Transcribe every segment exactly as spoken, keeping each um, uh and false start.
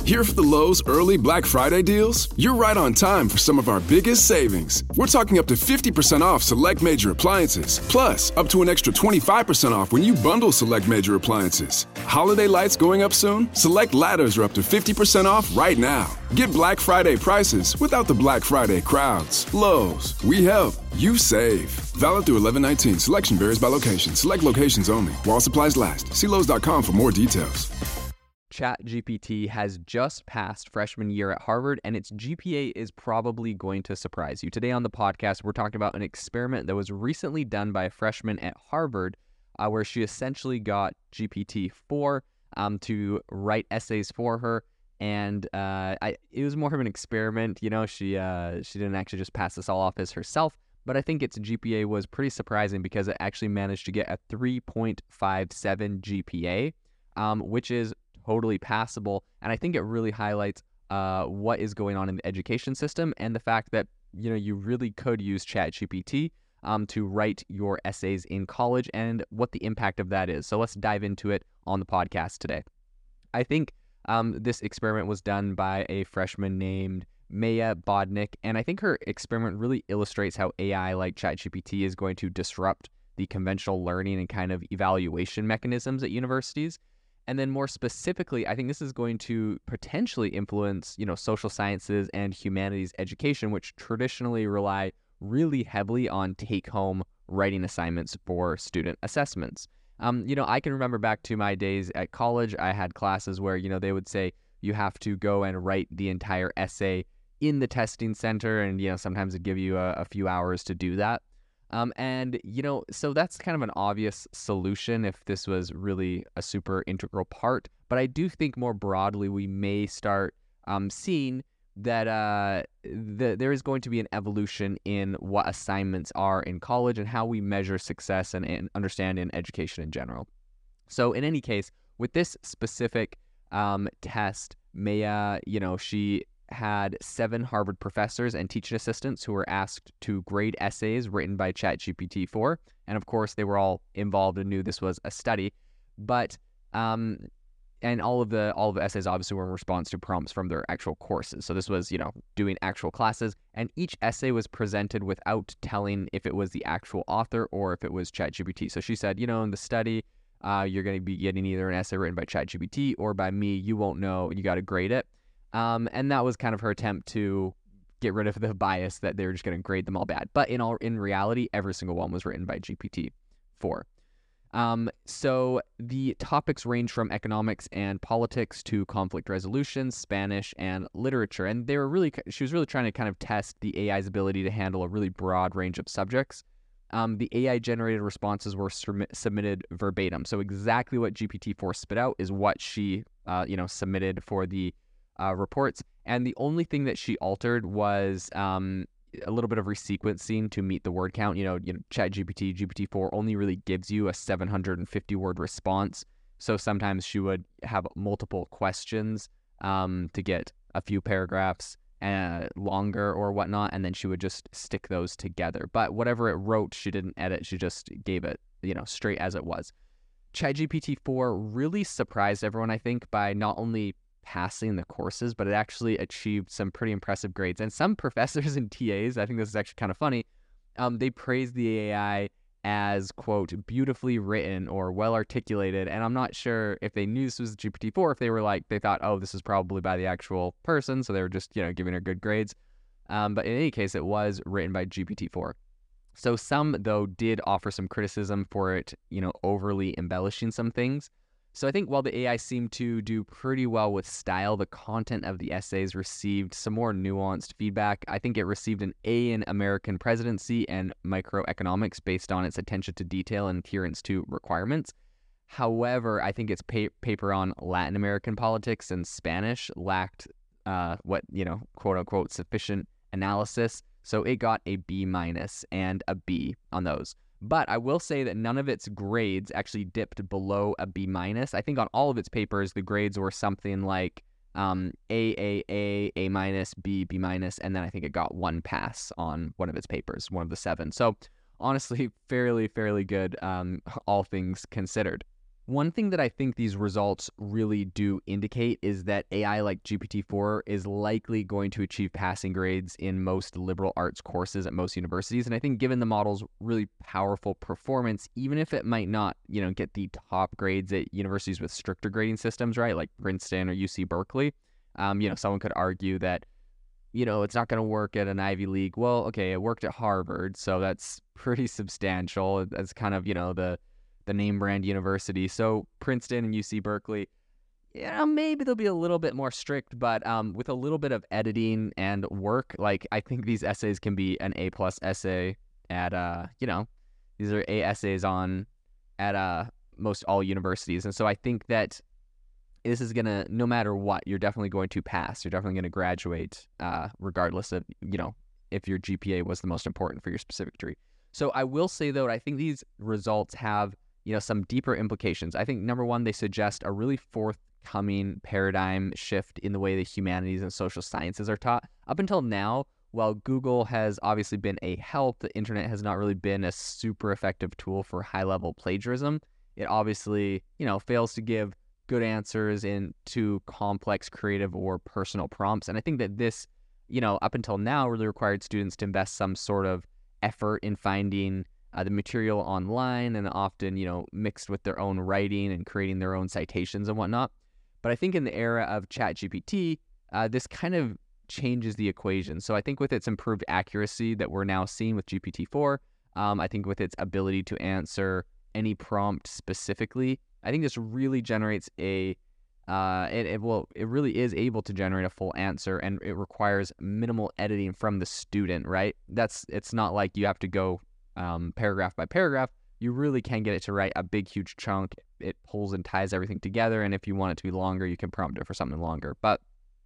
Here for the Lowe's early Black Friday deals? You're right on time for some of our biggest savings. We're talking up to fifty percent off select major appliances, plus up to an extra twenty-five percent off when you bundle select major appliances. Holiday lights going up soon? Select ladders are up to fifty percent off right now. Get Black Friday prices without the Black Friday crowds. Lowe's, we help, you save. Valid through eleven nineteen. Selection varies by location. Select locations only. While supplies last. See Lowe's dot com for more details. ChatGPT has just passed freshman year at Harvard, and its G P A is probably going to surprise you. Today on the podcast, we're talking about an experiment that was recently done by a freshman at Harvard, uh, where she essentially got G P T four um, to write essays for her. And uh, I, it was more of an experiment. You know, she uh, she didn't actually just pass this all off as herself, but I think its G P A was pretty surprising because it actually managed to get a three point five seven G P A, um, which is totally passable. And I think it really highlights uh, what is going on in the education system and the fact that, you know, you really could use ChatGPT um, to write your essays in college and what the impact of that is. So let's dive into it on the podcast today. I think um, this experiment was done by a freshman named Maya Bodnick, and I think her experiment really illustrates how A I like ChatGPT is going to disrupt the conventional learning and kind of evaluation mechanisms at universities. And then more specifically, I think this is going to potentially influence, you know, social sciences and humanities education, which traditionally rely really heavily on take-home writing assignments for student assessments. Um, you know, I can remember back to my days at college, I had classes where, you know, they would say you have to go and write the entire essay in the testing center, and, you know, sometimes it'd give you a, a few hours to do that. Um, and, you know, so that's kind of an obvious solution if this was really a super integral part. But I do think more broadly, we may start um, seeing that uh, the, there is going to be an evolution in what assignments are in college and how we measure success and, and understand in education in general. So in any case, with this specific um, test, Maya, you know, she had seven Harvard professors and teaching assistants who were asked to grade essays written by ChatGPT four. And of course, they were all involved and knew this was a study. But, um, and all of the all of the essays obviously were in response to prompts from their actual courses. So this was, you know, doing actual classes. And each essay was presented without telling if it was the actual author or if it was ChatGPT. So she said, you know, in the study, uh, you're going to be getting either an essay written by ChatGPT or by me. You won't know. You got to grade it. Um, and that was kind of her attempt to get rid of the bias that they were just going to grade them all bad. But in all, in reality, every single one was written by G P T four. Um, so the topics range from economics and politics to conflict resolution, Spanish, and literature. And they were really, she was really trying to kind of test the A I's ability to handle a really broad range of subjects. Um, the A I-generated responses were sum- submitted verbatim. So exactly what G P T four spit out is what she, uh, you know, submitted for the Uh, reports, and the only thing that she altered was um, a little bit of resequencing to meet the word count. You know, you know, ChatGPT, G P T four only really gives you a seven hundred fifty word response, so sometimes she would have multiple questions um, to get a few paragraphs uh, longer or whatnot, and then she would just stick those together. But whatever it wrote, she didn't edit, she just gave it, you know, straight as it was. ChatGPT four really surprised everyone, I think, by not only passing the courses, but it actually achieved some pretty impressive grades. And some professors and T As, I think this is actually kind of funny, um, they praised the A I as, quote, beautifully written or well articulated. And I'm not sure if they knew this was G P T four, if they were like, they thought, oh, this is probably by the actual person, so they were just, you know, giving her good grades. Um, but in any case, it was written by G P T four. So some, though, did offer some criticism for it, you know, overly embellishing some things. So I think while the A I seemed to do pretty well with style, the content of the essays received some more nuanced feedback. I think it received an A in American presidency and microeconomics based on its attention to detail and adherence to requirements. However, I think its pa- paper on Latin American politics and Spanish lacked uh, what, you know, quote unquote, sufficient analysis. So it got a B minus and a B on those. But I will say that none of its grades actually dipped below a B minus. I think on all of its papers, the grades were something like um, A, A, A, A minus, B, B minus, and then I think it got one pass on one of its papers, one of the seven. So honestly, fairly, fairly good, um, all things considered. One thing that I think these results really do indicate is that A I like G P T four is likely going to achieve passing grades in most liberal arts courses at most universities. And I think given the model's really powerful performance, even if it might not, you know, get the top grades at universities with stricter grading systems, right, like Princeton or U C Berkeley, um, you know, someone could argue that, you know, it's not going to work at an Ivy League. Well, okay, it worked at Harvard, so that's pretty substantial. That's kind of, you know, the the name brand university. So Princeton and U C Berkeley, you know, maybe they'll be a little bit more strict, but um, with a little bit of editing and work, like I think these essays can be an A plus essay at, uh, you know, these are A essays on at uh, most all universities. And so I think that this is going to, no matter what, you're definitely going to pass. You're definitely going to graduate uh, regardless of, you know, if your G P A was the most important for your specific degree. So I will say, though, I think these results have, you know, some deeper implications. I think, number one, they suggest a really forthcoming paradigm shift in the way the humanities and social sciences are taught. Up until now, while Google has obviously been a help, the internet has not really been a super effective tool for high-level plagiarism. It obviously, you know, fails to give good answers in too complex, creative, or personal prompts. And I think that this, you know, up until now really required students to invest some sort of effort in finding uh, the material online, and often, you know, mixed with their own writing and creating their own citations and whatnot. But I think in the era of ChatGPT, uh, this kind of changes the equation. So I think with its improved accuracy that we're now seeing with G P T four, um, I think with its ability to answer any prompt specifically, I think this really generates a, uh, it, it will, it really is able to generate a full answer, and it requires minimal editing from the student, right? That's, it's not like you have to go um, paragraph by paragraph. You really can get it to write a big, huge chunk. It pulls and ties everything together, and if you want it to be longer, you can prompt it for something longer. But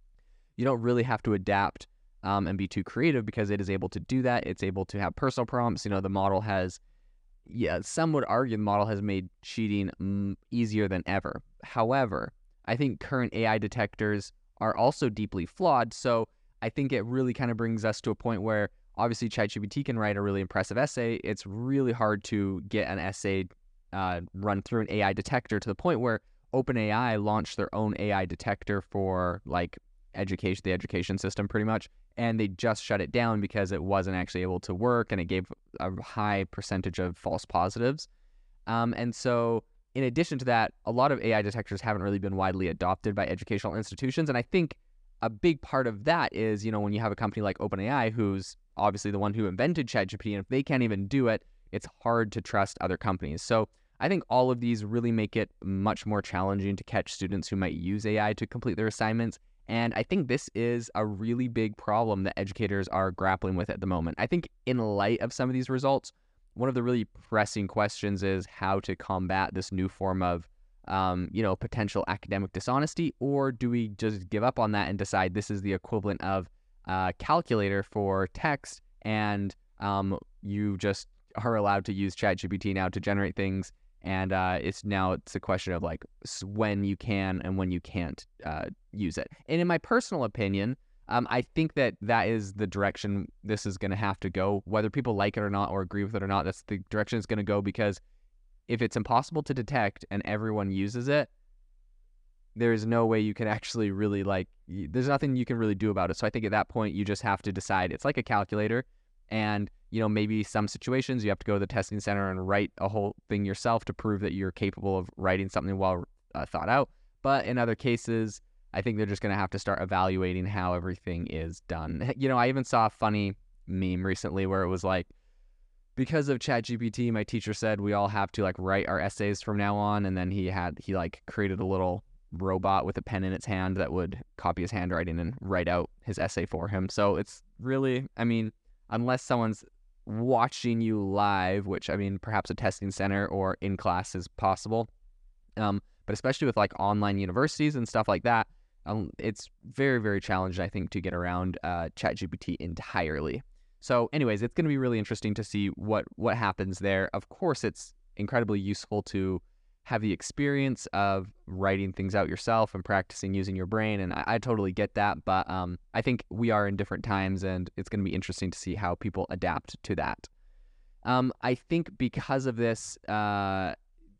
you don't really have to adapt um, and be too creative, because it is able to do that. It's able to have personal prompts. You know, the model has, yeah, some would argue the model has made cheating mm, easier than ever. However, I think current A I detectors are also deeply flawed. So I think it really kind of brings us to a point where obviously ChatGPT can write a really impressive essay. It's really hard to get an essay uh, run through an A I detector, to the point where OpenAI launched their own A I detector for like education, the education system pretty much, and they just shut it down because it wasn't actually able to work, and it gave a high percentage of false positives. Um, and so in addition to that, a lot of A I detectors haven't really been widely adopted by educational institutions. And I think a big part of that is, you know, when you have a company like OpenAI, who's obviously the one who invented ChatGPT, and if they can't even do it, it's hard to trust other companies. So I think all of these really make it much more challenging to catch students who might use A I to complete their assignments. And I think this is a really big problem that educators are grappling with at the moment. I think in light of some of these results, one of the really pressing questions is how to combat this new form of, um, you know, potential academic dishonesty, or do we just give up on that and decide this is the equivalent of a calculator for text, and um, you just are allowed to use ChatGPT now to generate things, and uh, it's now it's a question of like when you can and when you can't uh, use it. And in my personal opinion, Um, I think that that is the direction this is going to have to go, whether people like it or not, or agree with it or not. That's the direction it's going to go, because if it's impossible to detect and everyone uses it, there's no way you can actually really like, there's nothing you can really do about it. So I think at that point, you just have to decide. It's like a calculator, and, you know, maybe some situations you have to go to the testing center and write a whole thing yourself to prove that you're capable of writing something well uh, thought out. But in other cases, I think they're just going to have to start evaluating how everything is done. You know, I even saw a funny meme recently where it was like, because of ChatGPT, my teacher said we all have to like write our essays from now on. And then he had, he like created a little robot with a pen in its hand that would copy his handwriting and write out his essay for him. So it's really, I mean, unless someone's watching you live, which I mean, perhaps a testing center or in class is possible. Um, but especially with like online universities and stuff like that, Um, it's very, very challenging, I think, to get around uh, ChatGPT entirely. So anyways, it's going to be really interesting to see what, what happens there. Of course, it's incredibly useful to have the experience of writing things out yourself and practicing using your brain, and I, I totally get that. But um, I think we are in different times, and it's going to be interesting to see how people adapt to that. Um, I think because of this, uh,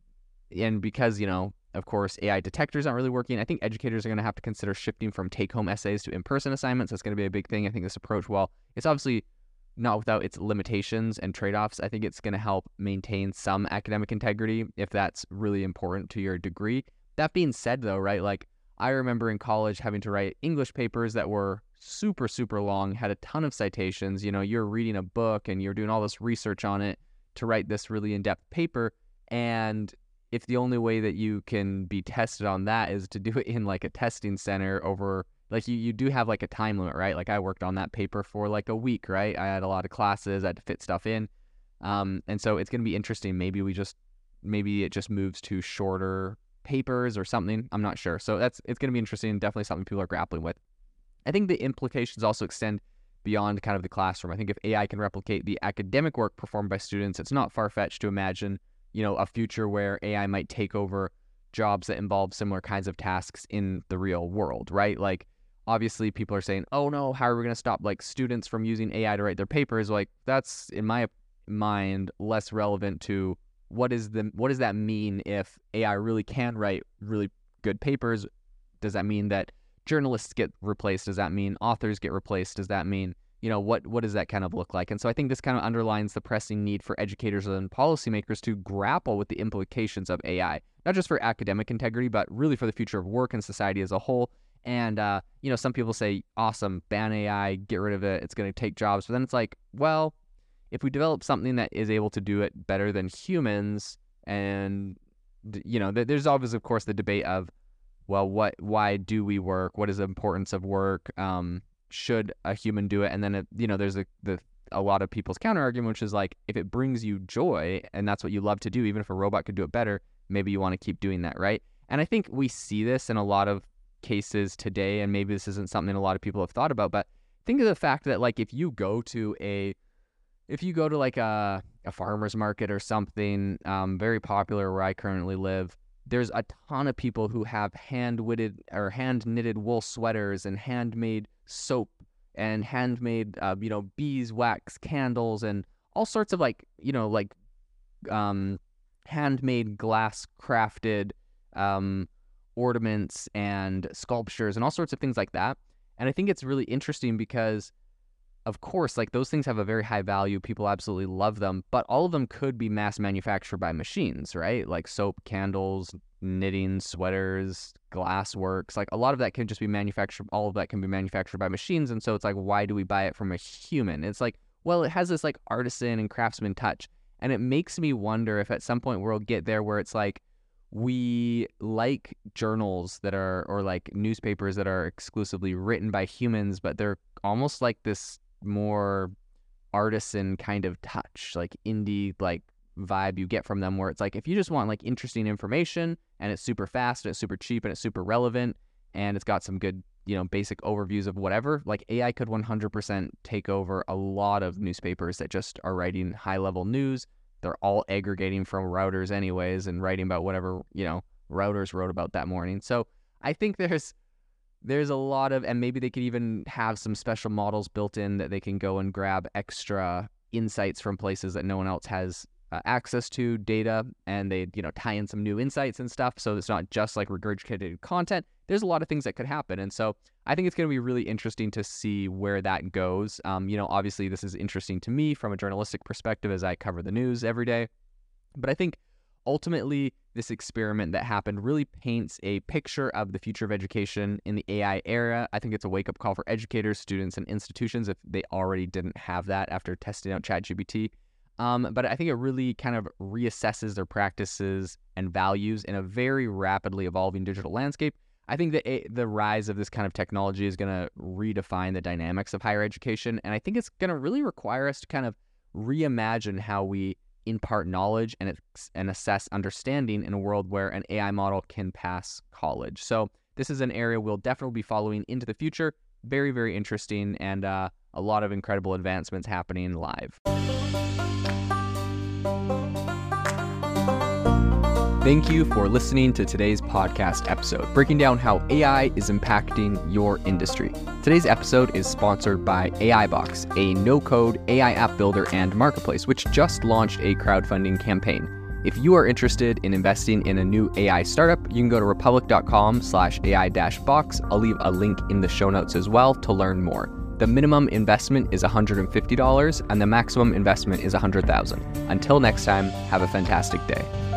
and because, you know, of course, A I detectors aren't really working, I think educators are going to have to consider shifting from take-home essays to in-person assignments. That's going to be a big thing. I think this approach, while it's obviously not without its limitations and trade-offs, I think it's going to help maintain some academic integrity if that's really important to your degree. That being said, though, right, like I remember in college having to write English papers that were super, super long, had a ton of citations. You know, you're reading a book and you're doing all this research on it to write this really in-depth paper. And if the only way that you can be tested on that is to do it in like a testing center over, like you, you do have like a time limit, right? Like I worked on that paper for like a week, right? I had a lot of classes, I had to fit stuff in. Um, and so it's going to be interesting. Maybe we just, maybe it just moves to shorter papers or something. I'm not sure. So that's, it's going to be interesting. Definitely something people are grappling with. I think the implications also extend beyond kind of the classroom. I think if A I can replicate the academic work performed by students, it's not far-fetched to imagine, you know, a future where A I might take over jobs that involve similar kinds of tasks in the real world, right? Like, obviously people are saying, oh no, how are we going to stop like students from using A I to write their papers? Like, that's, in my mind, less relevant to what is the, what does that mean if A I really can write really good papers? Does that mean that journalists get replaced? Does that mean authors get replaced? Does that mean, you know, what what does that kind of look like? And so I think this kind of underlines the pressing need for educators and policymakers to grapple with the implications of A I, not just for academic integrity, but really for the future of work and society as a whole. And, uh, you know, some people say, awesome, ban A I, get rid of it, it's going to take jobs. But then it's like, well, if we develop something that is able to do it better than humans, and, you know, there's always, of course, the debate of, well, what, why do we work? What is the importance of work? Um, should a human do it? And then, it, you know, there's a, the, a lot of people's counter argument, which is like, if it brings you joy and that's what you love to do, even if a robot could do it better, maybe you want to keep doing that, right? And I think we see this in a lot of cases today, and maybe this isn't something a lot of people have thought about, but think of the fact that, like, if you go to a, if you go to like a, a farmer's market or something, um, very popular where I currently live, there's a ton of people who have hand-knitted or hand-knitted wool sweaters and handmade soap and handmade, uh, you know, beeswax candles and all sorts of like, you know, like um, handmade glass-crafted um, ornaments and sculptures and all sorts of things like that. And I think it's really interesting because, of course, like those things have a very high value. People absolutely love them, but all of them could be mass manufactured by machines, right? Like soap, candles, knitting, sweaters, glass works. Like a lot of that can just be manufactured. All of that can be manufactured by machines. And so it's like, why do we buy it from a human? It's like, well, it has this like artisan and craftsman touch. And it makes me wonder if at some point we'll get there where it's like, we like journals that are, or like newspapers that are exclusively written by humans, but they're almost like this more artisan kind of touch, like indie like vibe you get from them, where it's like, if you just want like interesting information and it's super fast and it's super cheap and it's super relevant and it's got some good, you know, basic overviews of whatever, like A I could one hundred percent take over a lot of newspapers that just are writing high level news. They're all aggregating from Reuters anyways and writing about whatever, you know, Reuters wrote about that morning. So I think there's There's a lot of, and maybe they could even have some special models built in that they can go and grab extra insights from places that no one else has uh, access to, data, and they, you know, tie in some new insights and stuff. So it's not just like regurgitated content. There's a lot of things that could happen. And so I think it's going to be really interesting to see where that goes. Um, you know, obviously this is interesting to me from a journalistic perspective as I cover the news every day. But I think ultimately, this experiment that happened really paints a picture of the future of education in the A I era. I think it's a wake-up call for educators, students, and institutions if they already didn't have that after testing out ChatGPT. Um, but I think it really kind of reassesses their practices and values in a very rapidly evolving digital landscape. I think that a- the rise of this kind of technology is going to redefine the dynamics of higher education, and I think it's going to really require us to kind of reimagine how we impart knowledge and and assess understanding in a world where an A I model can pass college. So this is an area we'll definitely be following into the future. Very, very interesting, and uh, a lot of incredible advancements happening live. Thank you for listening to today's podcast episode, breaking down how A I is impacting your industry. Today's episode is sponsored by AIbox, a no-code A I app builder and marketplace, which just launched a crowdfunding campaign. If you are interested in investing in a new A I startup, you can go to republic.com slash AI dash box. I'll leave a link in the show notes as well to learn more. The minimum investment is one hundred fifty dollars and the maximum investment is one hundred thousand dollars. Until next time, have a fantastic day.